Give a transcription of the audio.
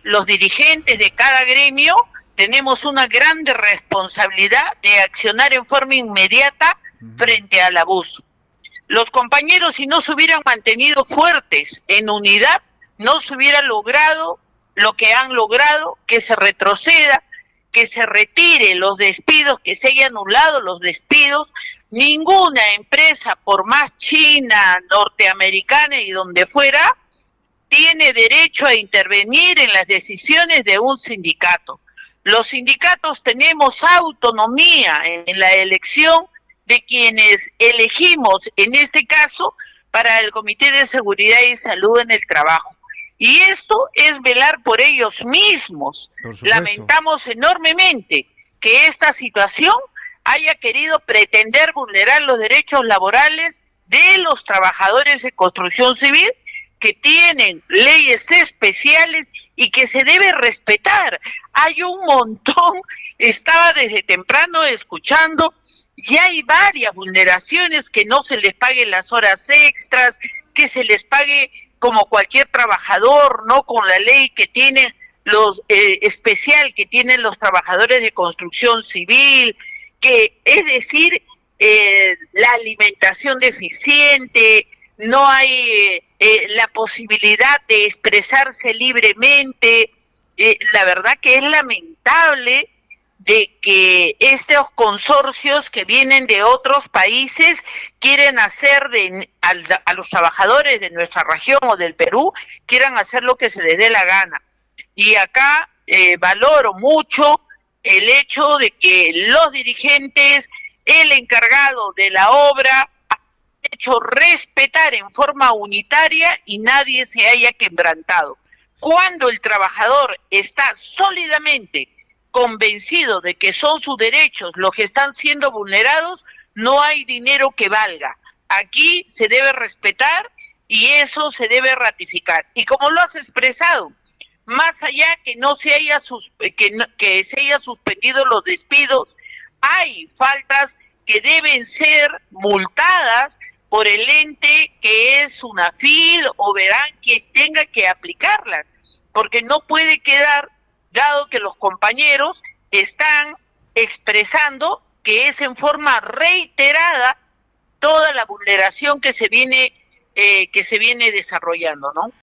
los dirigentes de cada gremio tenemos una grande responsabilidad de accionar en forma inmediata frente al abuso. Los compañeros, si no se hubieran mantenido fuertes en unidad, no se hubiera logrado lo que han logrado, que se retroceda, que se retire los despidos, que se haya anulado los despidos. Ninguna empresa, por más china, norteamericana y donde fuera, tiene derecho a intervenir en las decisiones de un sindicato. Los sindicatos tenemos autonomía en la elección de quienes elegimos, en este caso, para el Comité de Seguridad y Salud en el Trabajo. Y esto es velar por ellos mismos. Lamentamos enormemente que esta situación haya querido pretender vulnerar los derechos laborales de los trabajadores de construcción civil, que tienen leyes especiales y que se debe respetar. Hay un montón, estaba desde temprano escuchando, y hay varias vulneraciones: que no se les paguen las horas extras, que se les pague como cualquier trabajador, no con la ley que tienen los especial que tienen los trabajadores de construcción civil, que es decir, la alimentación deficiente, no hay la posibilidad de expresarse libremente. La verdad que es lamentable de que estos consorcios que vienen de otros países quieren hacer a los trabajadores de nuestra región o del Perú, quieran hacer lo que se les dé la gana. Y acá valoro mucho el hecho de que los dirigentes, el encargado de la obra, ha hecho respetar en forma unitaria y nadie se haya quebrantado. Cuando el trabajador está sólidamente convencido de que son sus derechos los que están siendo vulnerados, no hay dinero que valga. Aquí se debe respetar y eso se debe ratificar. Y como lo has expresado, más allá que no se haya que se haya suspendido los despidos, hay faltas que deben ser multadas por el ente que es UNAFIL o verán quien tenga que aplicarlas, porque no puede quedar, dado que los compañeros están expresando que es en forma reiterada toda la vulneración que se viene desarrollando, ¿no?